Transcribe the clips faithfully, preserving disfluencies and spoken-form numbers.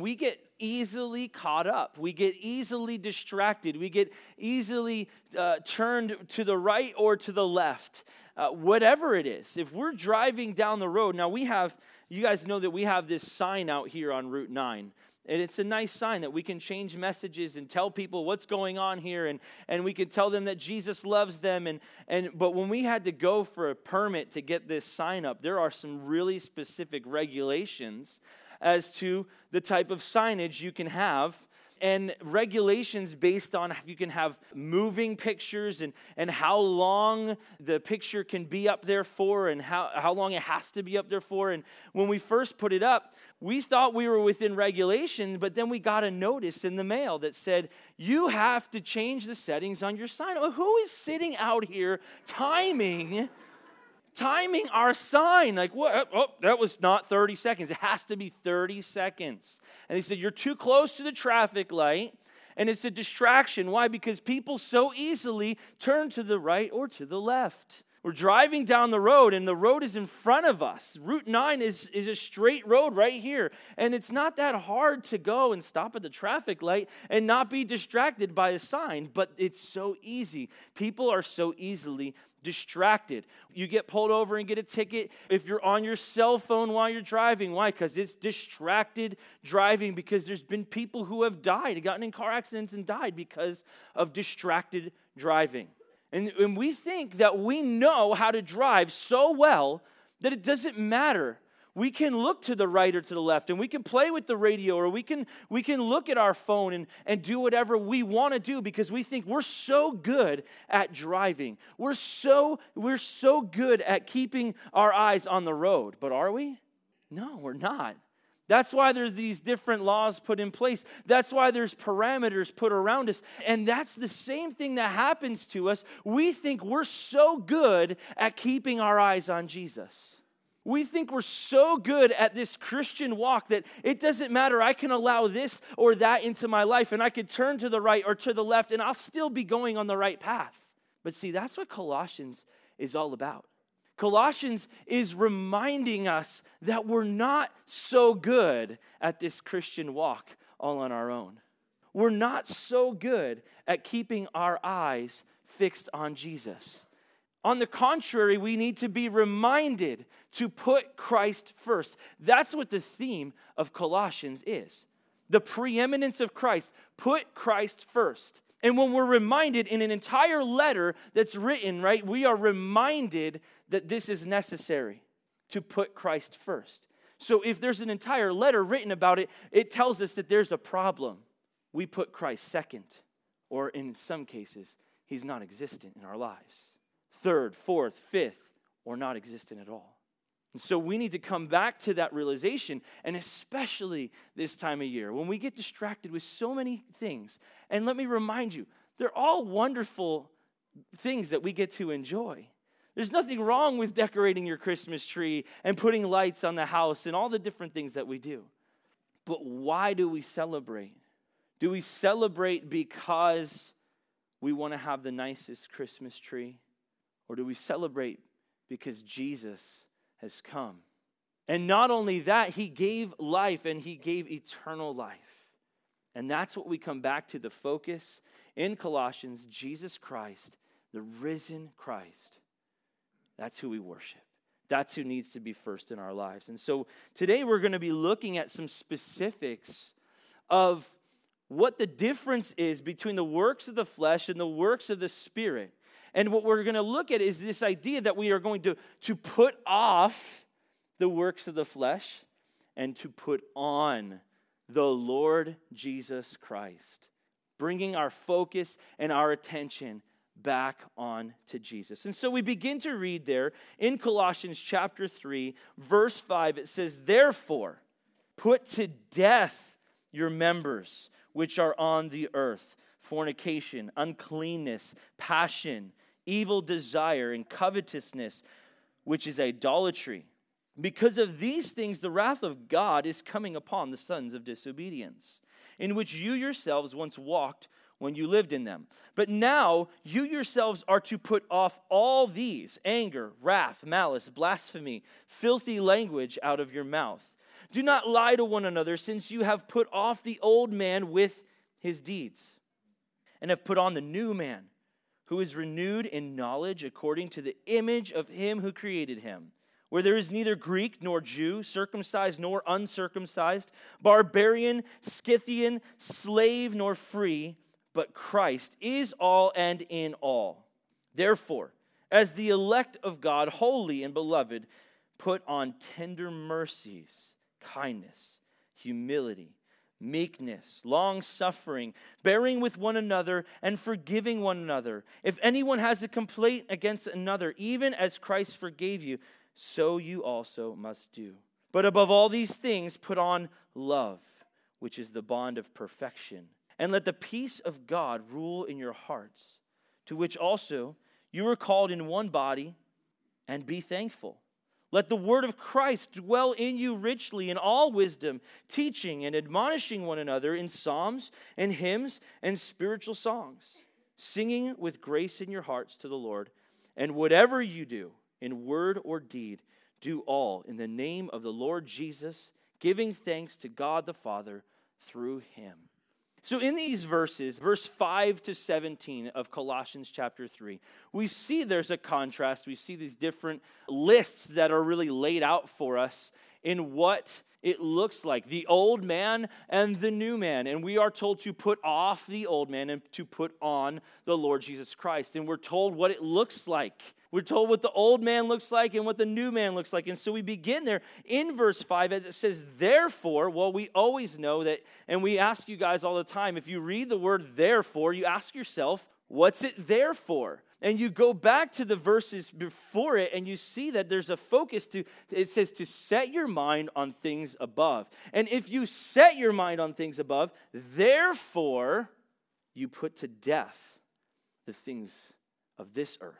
we get easily caught up. We get easily distracted. We get easily uh, turned to the right or to the left, uh, whatever it is. If we're driving down the road, now we have, you guys know that we have this sign out here on Route nine. And it's a nice sign that we can change messages and tell people what's going on here, and, and we can tell them that Jesus loves them. And, and but when we had to go for a permit to get this sign up, there are some really specific regulations as to the type of signage you can have, and regulations based on if you can have moving pictures and, and how long the picture can be up there for and how, how long it has to be up there for. And when we first put it up, we thought we were within regulation, but then we got a notice in the mail that said, you have to change the settings on your sign. Well, who is sitting out here timing timing our sign? Like, what? Oh, that was not thirty seconds. It has to be thirty seconds. And they said, you're too close to the traffic light, and it's a distraction. Why? Because people so easily turn to the right or to the left. We're driving down the road, and the road is in front of us. Route nine is, is a straight road right here, and it's not that hard to go and stop at the traffic light and not be distracted by a sign, but it's so easy. People are so easily distracted. You get pulled over and get a ticket if you're on your cell phone while you're driving. Why? Because it's distracted driving, because there's been people who have died, gotten in car accidents and died because of distracted driving. And, and we think that we know how to drive so well that it doesn't matter. We can look to the right or to the left, and we can play with the radio, or we can we can look at our phone and, and do whatever we want to do, because we think we're so good at driving. We're so we're so good at keeping our eyes on the road. But are we? No, we're not. That's why there's these different laws put in place. That's why there's parameters put around us. And that's the same thing that happens to us. We think we're so good at keeping our eyes on Jesus. We think we're so good at this Christian walk that it doesn't matter. I can allow this or that into my life, and I could turn to the right or to the left, and I'll still be going on the right path. But see, that's what Colossians is all about. Colossians is reminding us that we're not so good at this Christian walk all on our own. We're not so good at keeping our eyes fixed on Jesus. On the contrary, we need to be reminded to put Christ first. That's what the theme of Colossians is. The preeminence of Christ. Put Christ first. And when we're reminded in an entire letter that's written, right, we are reminded that this is necessary, to put Christ first. So if there's an entire letter written about it, it tells us that there's a problem. We put Christ second, or in some cases, he's non-existent in our lives. Third, fourth, fifth, or not existent at all. And so we need to come back to that realization, and especially this time of year, when we get distracted with so many things. And let me remind you, they're all wonderful things that we get to enjoy. There's nothing wrong with decorating your Christmas tree and putting lights on the house and all the different things that we do. But why do we celebrate? Do we celebrate because we want to have the nicest Christmas tree? Or do we celebrate because Jesus has come? And not only that, he gave life, and he gave eternal life. And that's what we come back to, the focus in Colossians, Jesus Christ, the risen Christ. That's who we worship. That's who needs to be first in our lives. And so today we're going to be looking at some specifics of what the difference is between the works of the flesh and the works of the Spirit. And what we're going to look at is this idea that we are going to, to put off the works of the flesh and to put on the Lord Jesus Christ, bringing our focus and our attention back on to Jesus. And so we begin to read there in Colossians chapter three, verse five. It says, therefore, put to death your members which are on the earth, fornication, uncleanness, passion, evil desire, and covetousness, which is idolatry. Because of these things, the wrath of God is coming upon the sons of disobedience, in which you yourselves once walked when you lived in them. But now you yourselves are to put off all these: anger, wrath, malice, blasphemy, filthy language out of your mouth. Do not lie to one another, since you have put off the old man with his deeds, and have put on the new man, who is renewed in knowledge according to the image of him who created him, where there is neither Greek nor Jew, circumcised nor uncircumcised, barbarian, Scythian, slave nor free, but Christ is all and in all. Therefore, as the elect of God, holy and beloved, put on tender mercies, kindness, humility, meekness, long-suffering, bearing with one another, and forgiving one another. If anyone has a complaint against another, even as Christ forgave you, so you also must do. But above all these things, put on love, which is the bond of perfection. And let the peace of God rule in your hearts, to which also you were called in one body, and be thankful. Let the word of Christ dwell in you richly in all wisdom, teaching and admonishing one another in psalms and hymns and spiritual songs, singing with grace in your hearts to the Lord. And whatever you do, in word or deed, do all in the name of the Lord Jesus, giving thanks to God the Father through him. So in these verses, verse five to seventeen of Colossians chapter three, we see there's a contrast. We see these different lists that are really laid out for us in what it looks like, the old man and the new man. And we are told to put off the old man and to put on the Lord Jesus Christ. And we're told what it looks like. We're told what the old man looks like and what the new man looks like. And so we begin there in verse five as it says, therefore. Well, we always know that, and we ask you guys all the time, if you read the word therefore, you ask yourself, what's it there for? And you go back to the verses before it and you see that there's a focus to, it says to set your mind on things above. And if you set your mind on things above, therefore you put to death the things of this earth.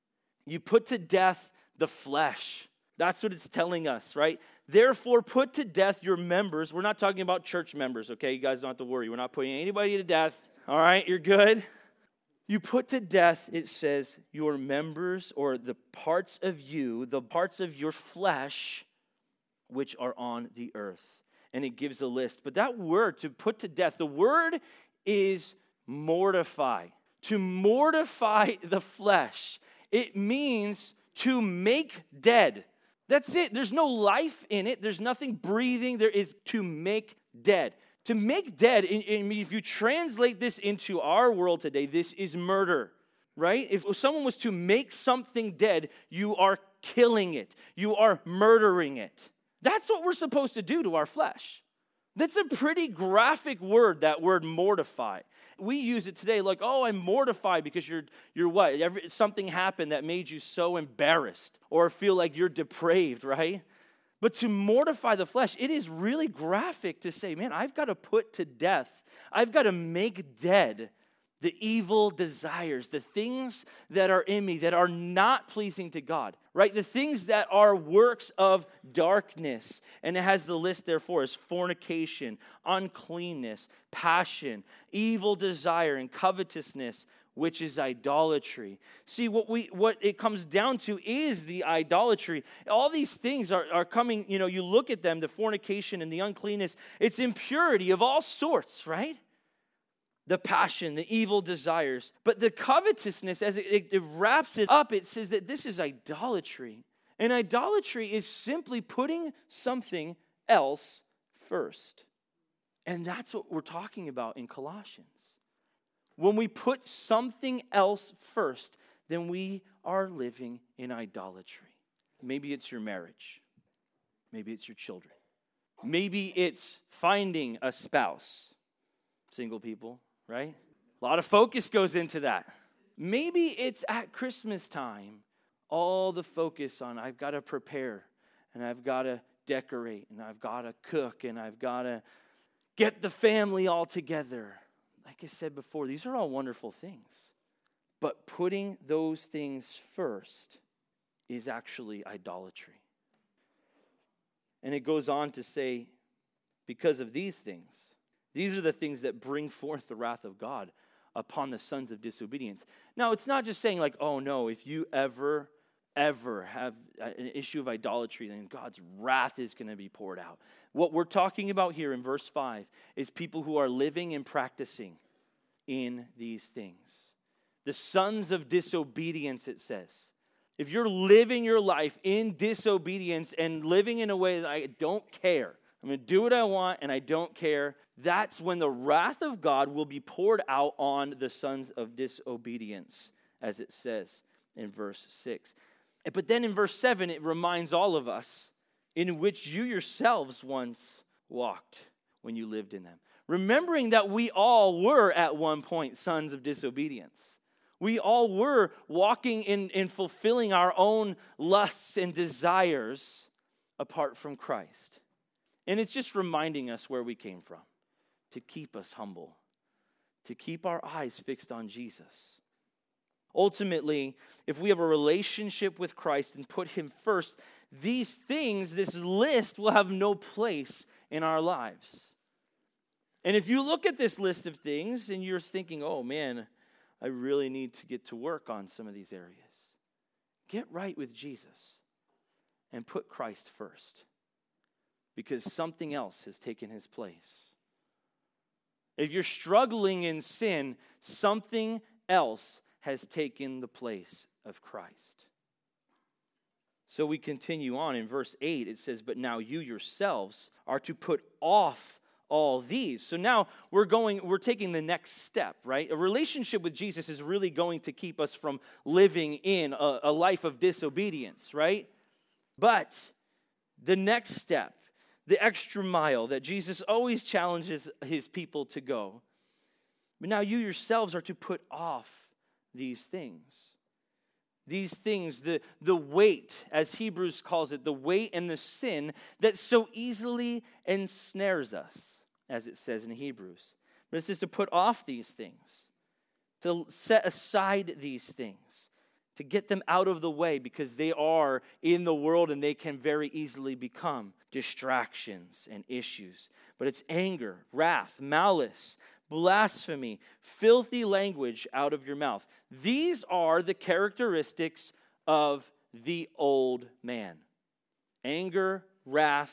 You put to death the flesh. That's what it's telling us, right? Therefore, put to death your members. We're not talking about church members, okay? You guys don't have to worry. We're not putting anybody to death. All right, you're good? You put to death, it says, your members or the parts of you, the parts of your flesh, which are on the earth. And it gives a list. But that word, to put to death, the word is mortify. To mortify the flesh. It means to make dead. That's it. There's no life in it. There's nothing breathing. There is to make dead. To make dead, if you translate this into our world today, this is murder, right? If someone was to make something dead, you are killing it. You are murdering it. That's what we're supposed to do to our flesh. That's a pretty graphic word, that word mortify. We use it today like, oh, I'm mortified because you're you're what? Every, something happened that made you so embarrassed or feel like you're depraved, right? But to mortify the flesh, it is really graphic to say, man, I've got to put to death, I've got to make dead the evil desires, the things that are in me that are not pleasing to God, right? The things that are works of darkness. And it has the list therefore as fornication, uncleanness, passion, evil desire, and covetousness, which is idolatry. See, what we what it comes down to is the idolatry. All these things are, are coming, you know, you look at them, the fornication and the uncleanness, it's impurity of all sorts, right? The passion, the evil desires. But the covetousness, as it, it, it wraps it up, it says that this is idolatry. And idolatry is simply putting something else first. And that's what we're talking about in Colossians. When we put something else first, then we are living in idolatry. Maybe it's your marriage. Maybe it's your children. Maybe it's finding a spouse. Single people, right? A lot of focus goes into that. Maybe it's at Christmas time, all the focus on I've got to prepare and I've got to decorate and I've got to cook and I've got to get the family all together. Like I said before, these are all wonderful things. But putting those things first is actually idolatry. And it goes on to say, because of these things, these are the things that bring forth the wrath of God upon the sons of disobedience. Now, it's not just saying like, oh no, if you ever, ever have an issue of idolatry, then God's wrath is going to be poured out. What we're talking about here in verse five is people who are living and practicing in these things. The sons of disobedience, it says. If you're living your life in disobedience and living in a way that I don't care, I'm going to do what I want and I don't care, that's when the wrath of God will be poured out on the sons of disobedience, as it says in verse six. But then in verse seven, it reminds all of us, in which you yourselves once walked when you lived in them. Remembering that we all were at one point sons of disobedience. We all were walking in, in fulfilling our own lusts and desires apart from Christ. And it's just reminding us where we came from, to keep us humble, to keep our eyes fixed on Jesus. Ultimately, if we have a relationship with Christ and put him first, these things, this list will have no place in our lives. And if you look at this list of things and you're thinking, oh man, I really need to get to work on some of these areas, get right with Jesus and put Christ first, because something else has taken his place. If you're struggling in sin, something else has taken the place of Christ. So we continue on in verse eight. It says, but now you yourselves are to put off all these. So now we're going, we're taking the next step, right? A relationship with Jesus is really going to keep us from living in a, a life of disobedience, right? But the next step, the extra mile that Jesus always challenges his people to go, but now you yourselves are to put off these things. These things, the, the weight, as Hebrews calls it, the weight and the sin that so easily ensnares us, as it says in Hebrews. But it says to put off these things, to set aside these things, to get them out of the way, because they are in the world and they can very easily become distractions and issues. But it's anger, wrath, malice, blasphemy, filthy language out of your mouth. These are the characteristics of the old man. Anger, wrath,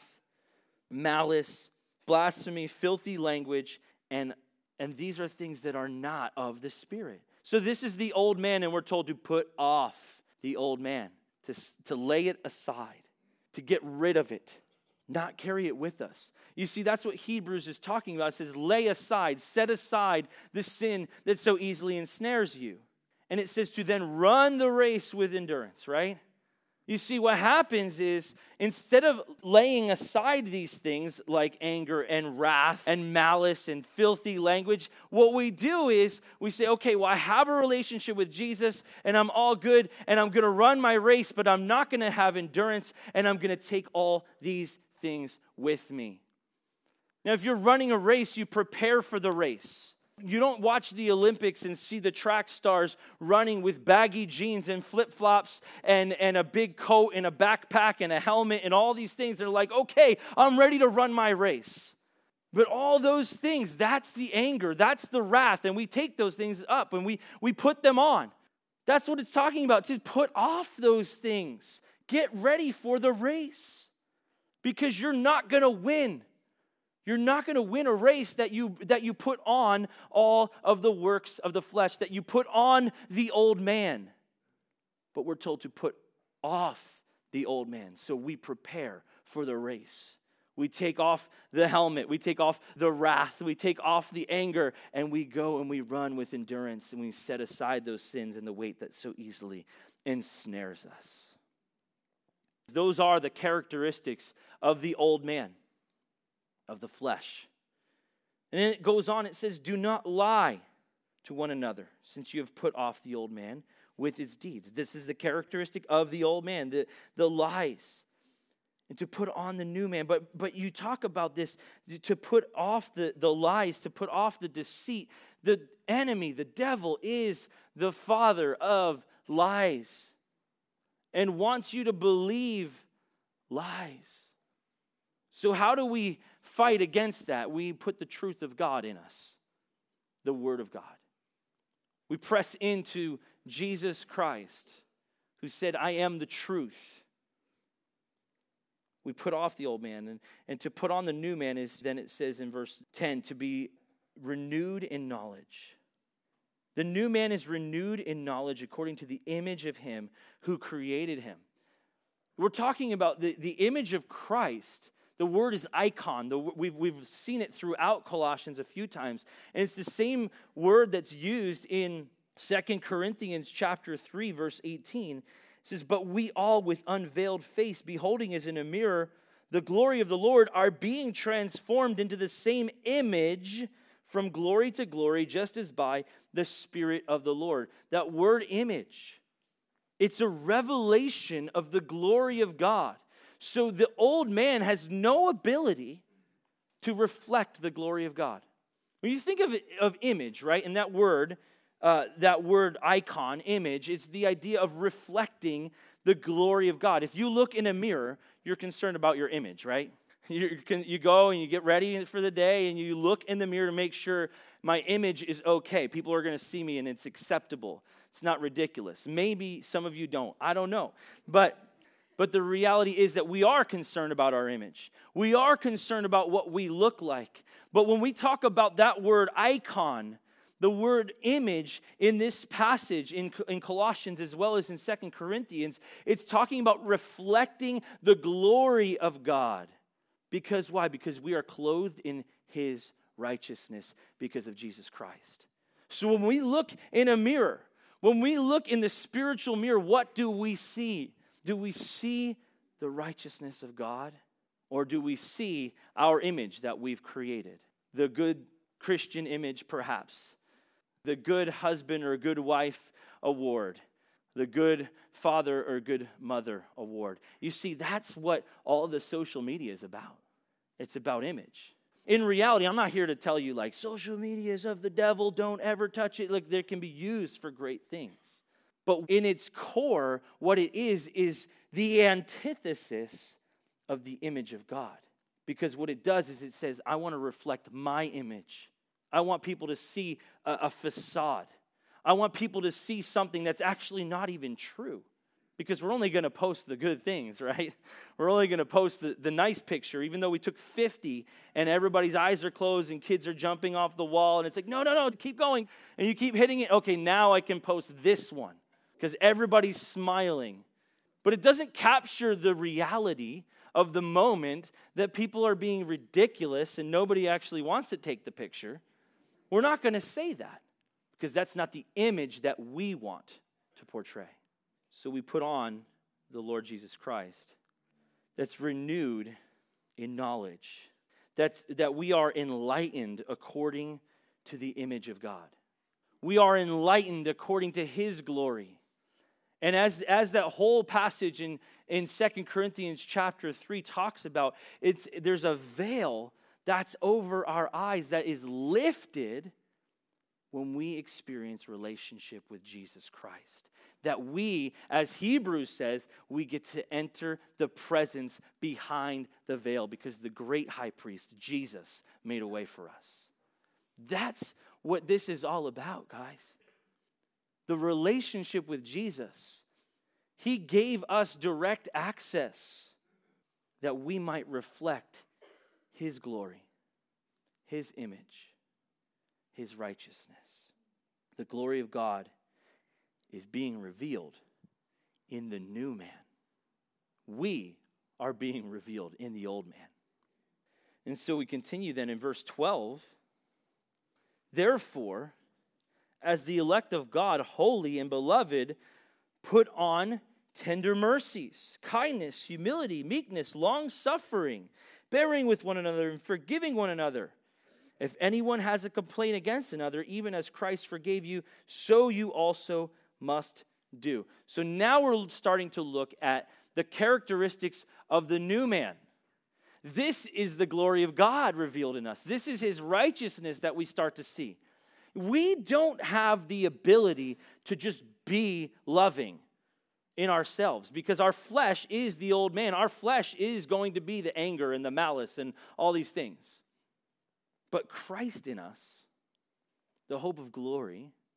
malice, blasphemy, filthy language, and, and these are things that are not of the Spirit. So this is the old man, and we're told to put off the old man, to, to lay it aside, to get rid of it, not carry it with us. You see, that's what Hebrews is talking about. It says, lay aside, set aside the sin that so easily ensnares you. And it says to then run the race with endurance, right? You see, what happens is, instead of laying aside these things like anger and wrath and malice and filthy language, what we do is we say, okay, well, I have a relationship with Jesus and I'm all good and I'm going to run my race, but I'm not going to have endurance and I'm going to take all these things with me. Now, if you're running a race, you prepare for the race. You don't watch the Olympics and see the track stars running with baggy jeans and flip-flops and, and a big coat and a backpack and a helmet and all these things. They're like, okay, I'm ready to run my race. But all those things, that's the anger, that's the wrath, and we take those things up and we, we put them on. That's what it's talking about, to put off those things. Get ready for the race, because you're not going to win. You're not going to win a race that you that you put on all of the works of the flesh, that you put on the old man. But we're told to put off the old man, so we prepare for the race. We take off the helmet, we take off the wrath, we take off the anger, and we go and we run with endurance, and we set aside those sins and the weight that so easily ensnares us. Those are the characteristics of the old man, of the flesh. And then it goes on, it says, do not lie to one another, since you have put off the old man with his deeds. This is the characteristic of the old man, the, the lies. And to put on the new man. But but you talk about this, to put off the, the lies, to put off the deceit. The enemy, the devil, is the father of lies and wants you to believe lies. So how do we fight against that? We put the truth of God in us, the Word of God. We press into Jesus Christ, who said, I am the truth. We put off the old man, and, and to put on the new man is, then it says in verse ten, to be renewed in knowledge. The new man is renewed in knowledge according to the image of him who created him. We're talking about the, the image of Christ. The word is icon. The, we've, we've seen it throughout Colossians a few times. And it's the same word that's used in Second Corinthians chapter three, verse eighteen. It says, but we all with unveiled face, beholding as in a mirror the glory of the Lord, are being transformed into the same image from glory to glory, just as by the Spirit of the Lord. That word image, it's a revelation of the glory of God. So the old man has no ability to reflect the glory of God. When you think of it, of image, right, and that word, uh, that word icon, image, it's the idea of reflecting the glory of God. If you look in a mirror, you're concerned about your image, right? You, can, you go and you get ready for the day and you look in the mirror to make sure my image is okay. People are going to see me and it's acceptable. It's not ridiculous. Maybe some of you don't. I don't know. But But the reality is that we are concerned about our image. We are concerned about what we look like. But when we talk about that word icon, the word image in this passage in, in Colossians as well as in Second Corinthians, it's talking about reflecting the glory of God. Because why? Because we are clothed in his righteousness because of Jesus Christ. So when we look in a mirror, when we look in the spiritual mirror, what do we see? Do we see the righteousness of God? Or do we see our image that we've created? The good Christian image, perhaps. The good husband or good wife award. The good father or good mother award. You see, that's what all the social media is about. It's about image. In reality, I'm not here to tell you like, social media is of the devil, don't ever touch it. Like, they can be used for great things. But in its core, what it is, is the antithesis of the image of God. Because what it does is it says, I want to reflect my image. I want people to see a, a facade. I want people to see something that's actually not even true. Because we're only going to post the good things, right? We're only going to post the, the nice picture, even though we took fifty and everybody's eyes are closed and kids are jumping off the wall. And it's like, no, no, no, keep going. And you keep hitting it. Okay, now I can post this one. Because everybody's smiling. But it doesn't capture the reality of the moment that people are being ridiculous and nobody actually wants to take the picture. We're not going to say that because that's not the image that we want to portray. So we put on the Lord Jesus Christ that's renewed in knowledge, that's, that we are enlightened according to the image of God. We are enlightened according to his glory. And as, as that whole passage in, in Second Corinthians chapter three talks about, it's there's a veil that's over our eyes that is lifted when we experience relationship with Jesus Christ. That we, as Hebrews says, we get to enter the presence behind the veil because the great high priest, Jesus, made a way for us. That's what this is all about, guys. The relationship with Jesus. He gave us direct access that we might reflect his glory, his image, his righteousness. The glory of God is being revealed in the new man. We are being revealed in the old man. And so we continue then in verse twelve. Therefore, as the elect of God, holy and beloved, put on tender mercies, kindness, humility, meekness, long-suffering, bearing with one another and forgiving one another. If anyone has a complaint against another, even as Christ forgave you, so you also must do. So now we're starting to look at the characteristics of the new man. This is the glory of God revealed in us. This is his righteousness that we start to see. We don't have the ability to just be loving in ourselves because our flesh is the old man. Our flesh is going to be the anger and the malice and all these things. But Christ in us, the hope of glory,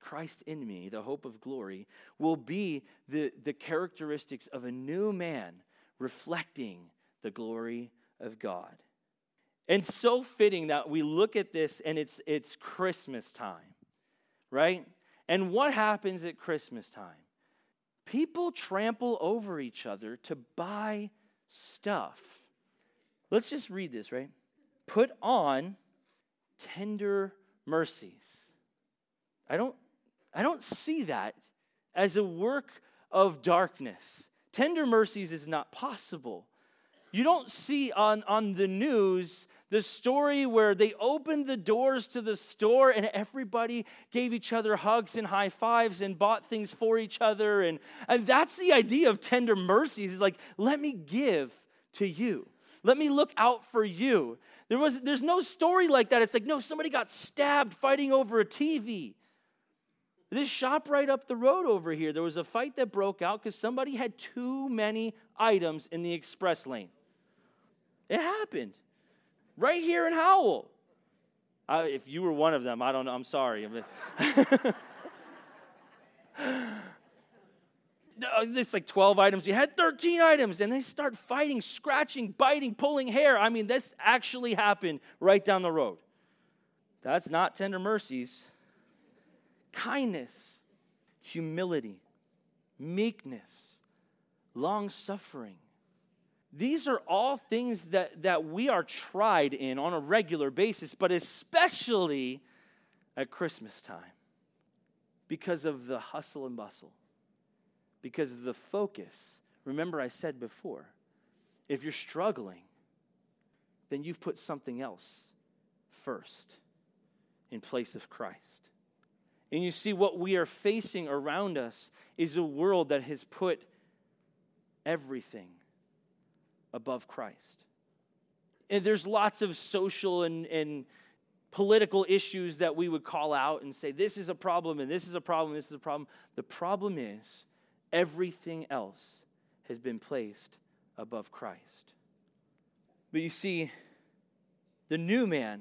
Christ in me, the hope of glory, will be the, the characteristics of a new man reflecting the glory of God. And so fitting that we look at this and it's it's Christmas time, right? And what happens at Christmas time? People trample over each other to buy stuff. Let's just read this, right? Put on tender mercies. I don't I don't see that as a work of darkness. Tender mercies is not possible. You don't see on, on the news the story where they opened the doors to the store and everybody gave each other hugs and high fives and bought things for each other. And, and that's the idea of tender mercies. Is like, let me give to you. Let me look out for you. There was, there's no story like that. It's like, no, somebody got stabbed fighting over a T V. This shop right up the road over here, there was a fight that broke out because somebody had too many items in the express lane. It happened right here in Howell. Uh, if you were one of them, I don't know. I'm sorry. It's like twelve items. You had thirteen items, and they start fighting, scratching, biting, pulling hair. I mean, this actually happened right down the road. That's not tender mercies. Kindness, humility, meekness, long-suffering. These are all things that, that we are tried in on a regular basis, but especially at Christmas time because of the hustle and bustle, because of the focus. Remember I said before, if you're struggling, then you've put something else first in place of Christ. And you see, what we are facing around us is a world that has put everything above Christ. And there's lots of social and, and political issues that we would call out and say, this is a problem, and this is a problem, this is a problem. The problem is, everything else has been placed above Christ. But you see, the new man,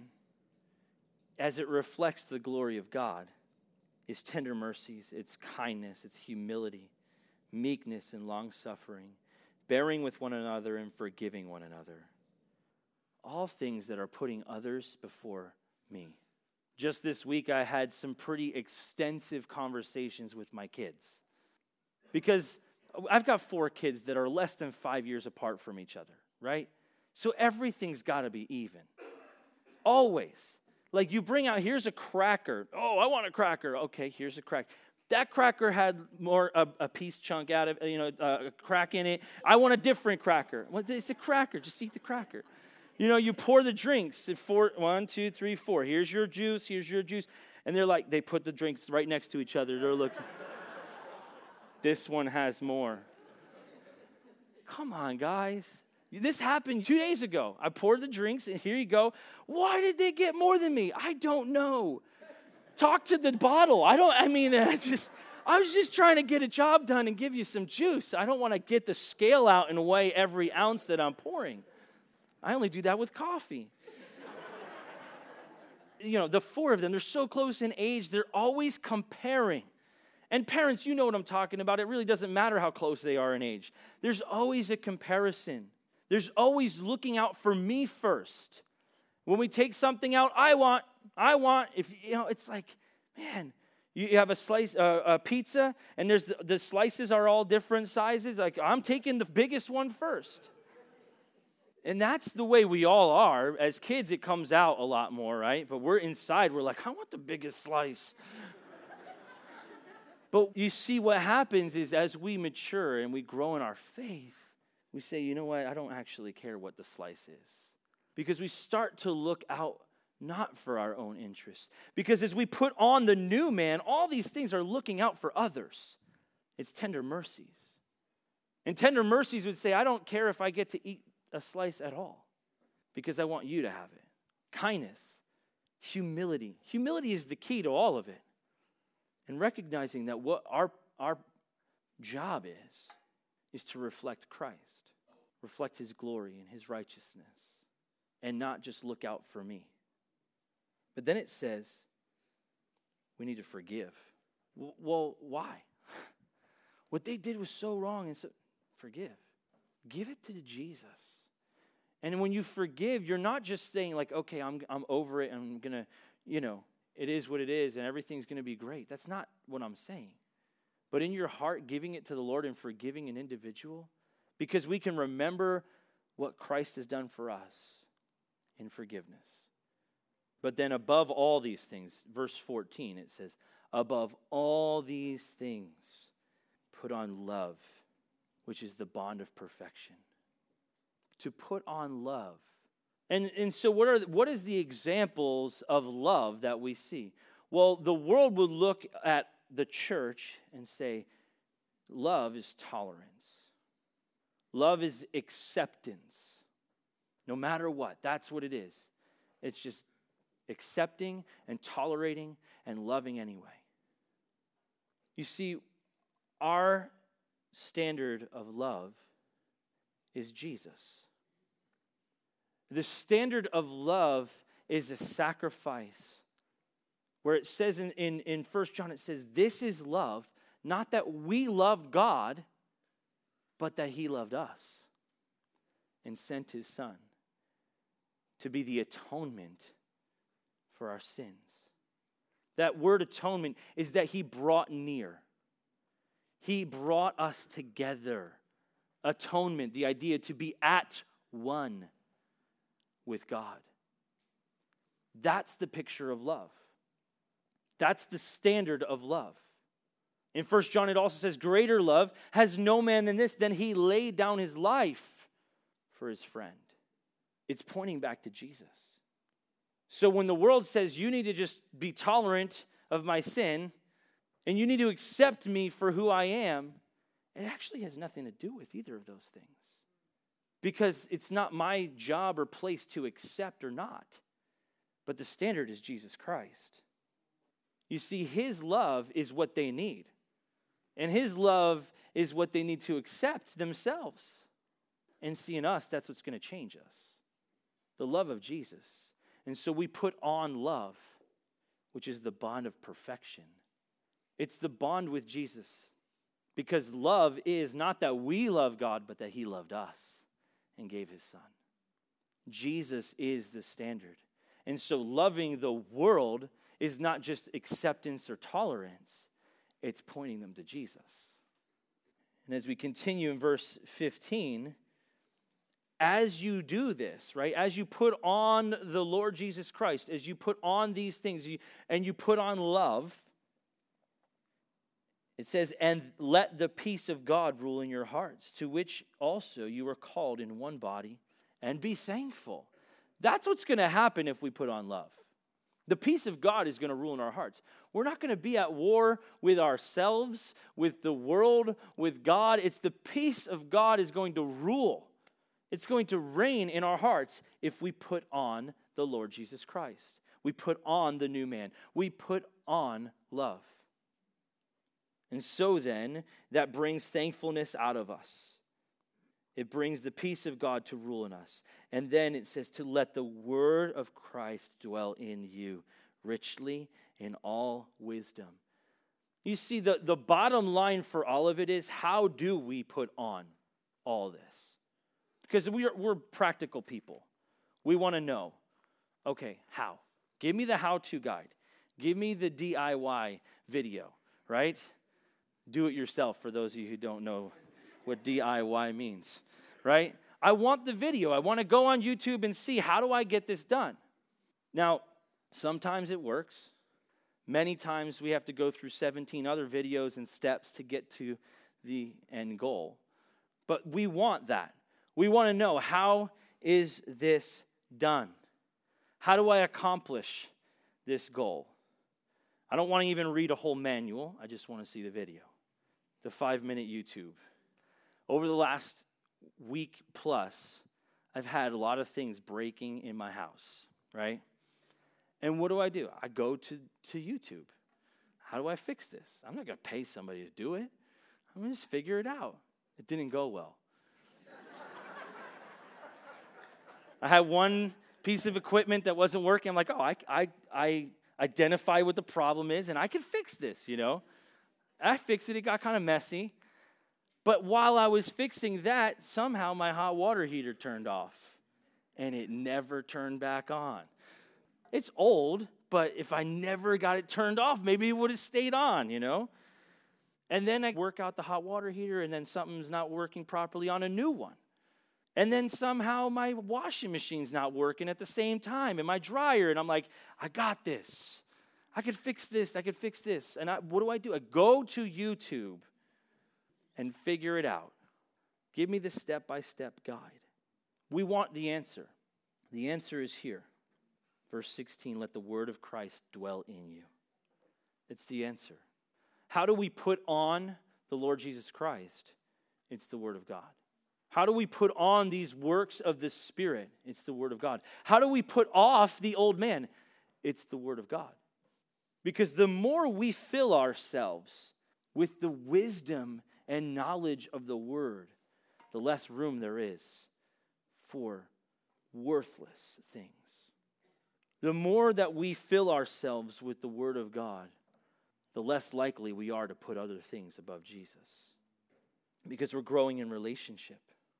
as it reflects the glory of God, is tender mercies, it's kindness, it's humility, meekness, and long-suffering, bearing with one another and forgiving one another. All things that are putting others before me. Just this week, I had some pretty extensive conversations with my kids. Because I've got four kids that are less than five years apart from each other, right? So everything's got to be even. Always. Like you bring out, here's a cracker. Oh, I want a cracker. Okay, here's a cracker. That cracker had more, a, a piece chunk out of, you know, a crack in it. I want a different cracker. Well, it's a cracker. Just eat the cracker. You know, you pour the drinks. Four, one, two, three, four. Here's your juice. Here's your juice. And they're like, they put the drinks right next to each other. They're looking. This one has more. Come on, guys. This happened two days ago. I poured the drinks, and here you go. Why did they get more than me? I don't know. Talk to the bottle. I don't, I mean, I just, I was just trying to get a job done and give you some juice. I don't want to get the scale out and weigh every ounce that I'm pouring. I only do that with coffee. You know, the four of them, they're so close in age, they're always comparing. And parents, you know what I'm talking about. It really doesn't matter how close they are in age. There's always a comparison. There's always looking out for me first. When we take something out, I want, I want. If you know, it's like, man, you have a slice, uh, a pizza, and there's the slices are all different sizes. Like I'm taking the biggest one first. And that's the way we all are. As kids, it comes out a lot more, right? But we're inside, we're like, I want the biggest slice. But you see what happens is as we mature and we grow in our faith, we say, you know what, I don't actually care what the slice is. Because we start to look out not for our own interests. Because as we put on the new man, all these things are looking out for others. It's tender mercies. And tender mercies would say, I don't care if I get to eat a slice at all. Because I want you to have it. Kindness, humility. Humility is the key to all of it. And recognizing that what our, our job is, is to reflect Christ. Reflect his glory and his righteousness. And not just look out for me. But then it says, we need to forgive. Well, why? What they did was so wrong, and so forgive. Give it to Jesus. And when you forgive, you're not just saying like, okay, I'm I'm over it, and I'm gonna, you know, it is what it is, and everything's gonna be great. That's not what I'm saying. But in your heart, giving it to the Lord and forgiving an individual, because we can remember what Christ has done for us in forgiveness. But then above all these things, verse fourteen, it says, above all these things, put on love, which is the bond of perfection. To put on love. And, and so what are what is the examples of love that we see? Well, the world would look at the church and say, love is tolerance. Love is acceptance. No matter what, that's what it is. It's just accepting and tolerating and loving anyway. You see, our standard of love is Jesus. The standard of love is a sacrifice. Where it says in, in, in First John, it says, this is love, not that we loved God, but that he loved us and sent his son to be the atonement for our sins. That word atonement is that he brought near. He brought us together. Atonement, the idea to be at one with God. That's the picture of love. That's the standard of love. In First John, it also says, greater love has no man than this, than he laid down his life for his friend. It's pointing back to Jesus. So when the world says you need to just be tolerant of my sin, and you need to accept me for who I am, it actually has nothing to do with either of those things. Because it's not my job or place to accept or not. But the standard is Jesus Christ. You see, his love is what they need. And his love is what they need to accept themselves. And see, in us, that's what's going to change us. The love of Jesus. And so we put on love, which is the bond of perfection. It's the bond with Jesus. Because love is not that we love God, but that he loved us and gave his son. Jesus is the standard. And so loving the world is not just acceptance or tolerance. It's pointing them to Jesus. And as we continue in verse fifteen, as you do this, right, as you put on the Lord Jesus Christ, as you put on these things, you, and you put on love, it says, and let the peace of God rule in your hearts, to which also you are called in one body, and be thankful. That's what's going to happen if we put on love. The peace of God is going to rule in our hearts. We're not going to be at war with ourselves, with the world, with God. It's the peace of God is going to rule. It's going to reign in our hearts if we put on the Lord Jesus Christ. We put on the new man. We put on love. And so then, that brings thankfulness out of us. It brings the peace of God to rule in us. And then it says to let the word of Christ dwell in you richly in all wisdom. You see, the, the bottom line for all of it is, how do we put on all this? Because we're, we're practical people. We want to know, okay, how? Give me the how-to guide. Give me the D I Y video, right? Do it yourself for those of you who don't know what D I Y means, right? I want the video. I want to go on YouTube and see, how do I get this done? Now, sometimes it works. Many times we have to go through seventeen other videos and steps to get to the end goal. But we want that. We want to know, how is this done? How do I accomplish this goal? I don't want to even read a whole manual. I just want to see the video, the five-minute YouTube. Over the last week plus, I've had a lot of things breaking in my house, right? And what do I do? I go to, to YouTube. How do I fix this? I'm not going to pay somebody to do it. I'm going to just figure it out. It didn't go well. I had one piece of equipment that wasn't working. I'm like, oh, I, I, I identify what the problem is, and I can fix this, you know? I fixed it. It got kind of messy. But while I was fixing that, somehow my hot water heater turned off. And it never turned back on. It's old, but if I never got it turned off, maybe it would have stayed on, you know? And then I work out the hot water heater, and then something's not working properly on a new one. And then somehow my washing machine's not working at the same time, and my dryer, and I'm like, I got this. I could fix this. I could fix this. And I, what do I do? I go to YouTube and figure it out. Give me the step-by-step guide. We want the answer. The answer is here. Verse sixteen, let the word of Christ dwell in you. It's the answer. How do we put on the Lord Jesus Christ? It's the word of God. How do we put on these works of the Spirit? It's the word of God. How do we put off the old man? It's the word of God. Because the more we fill ourselves with the wisdom and knowledge of the word, the less room there is for worthless things. The more that we fill ourselves with the word of God, the less likely we are to put other things above Jesus. Because we're growing in relationship.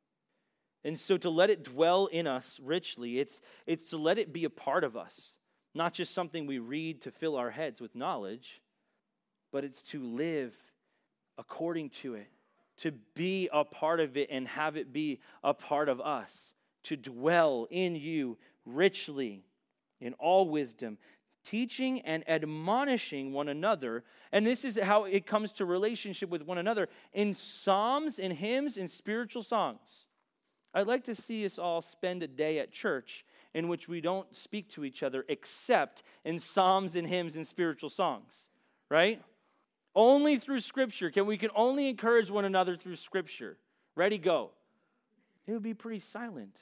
And so to let it dwell in us richly, it's, it's to let it be a part of us. Not just something we read to fill our heads with knowledge, but it's to live according to it, to be a part of it and have it be a part of us, to dwell in you richly in all wisdom, teaching and admonishing one another. And this is how it comes to relationship with one another in psalms and hymns and spiritual songs. I'd like to see us all spend a day at church in which we don't speak to each other except in psalms and hymns and spiritual songs, right? Only through Scripture. Can we can only encourage one another through Scripture. Ready, go. It would be pretty silent.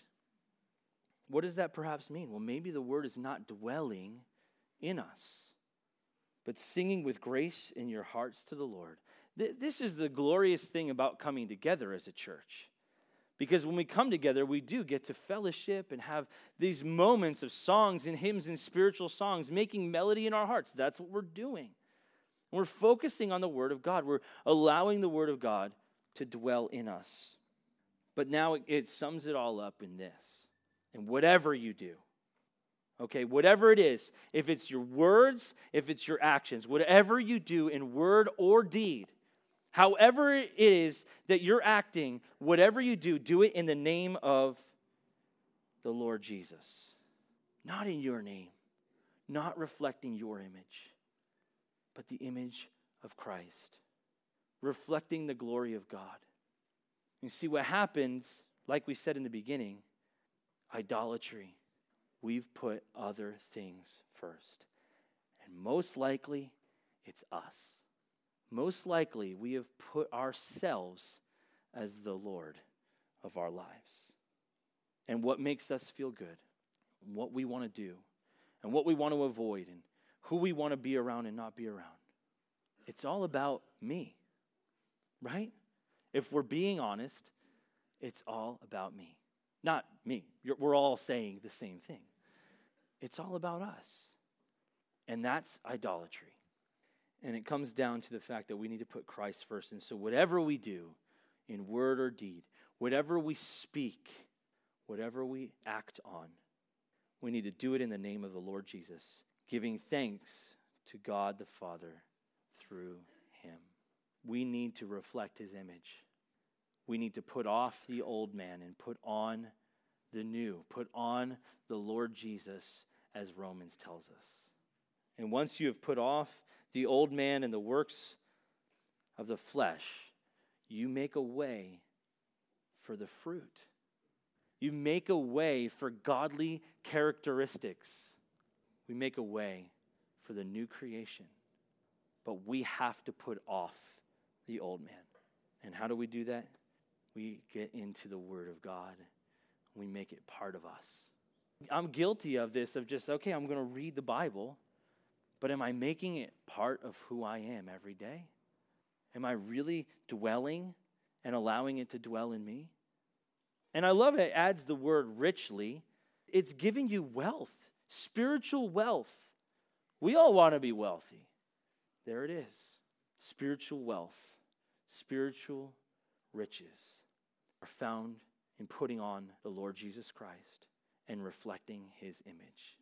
What does that perhaps mean? Well, maybe the word is not dwelling in us, but singing with grace in your hearts to the Lord. This is the glorious thing about coming together as a church. Because when we come together, we do get to fellowship and have these moments of songs and hymns and spiritual songs, making melody in our hearts. That's what we're doing. We're focusing on the Word of God. We're allowing the Word of God to dwell in us. But now it, it sums it all up in this. And whatever you do, okay, whatever it is, if it's your words, if it's your actions, whatever you do in word or deed, however it is that you're acting, whatever you do, do it in the name of the Lord Jesus. Not in your name, not reflecting your image, but the image of Christ, reflecting the glory of God. You see what happens, like we said in the beginning, idolatry. We've put other things first. And most likely, it's us. Most likely, we have put ourselves as the Lord of our lives. And what makes us feel good, and what we want to do, and what we want to avoid, and who we want to be around and not be around. It's all about me, right? If we're being honest, it's all about me. Not me. You're, we're all saying the same thing. It's all about us. And that's idolatry. And it comes down to the fact that we need to put Christ first. And so whatever we do in word or deed, whatever we speak, whatever we act on, we need to do it in the name of the Lord Jesus, giving thanks to God the Father through him. We need to reflect his image. We need to put off the old man and put on the new. Put on the Lord Jesus, as Romans tells us. And once you have put off the old man and the works of the flesh, you make a way for the fruit. You make a way for godly characteristics. We make a way for the new creation. But we have to put off the old man. And how do we do that? We get into the Word of God. We make it part of us. I'm guilty of this, of just, okay, I'm going to read the Bible, but am I making it part of who I am every day? Am I really dwelling and allowing it to dwell in me? And I love it. It adds the word richly. It's giving you wealth, spiritual wealth. We all want to be wealthy. There it is. spiritual wealth, spiritual riches are found in putting on the Lord Jesus Christ and reflecting his image.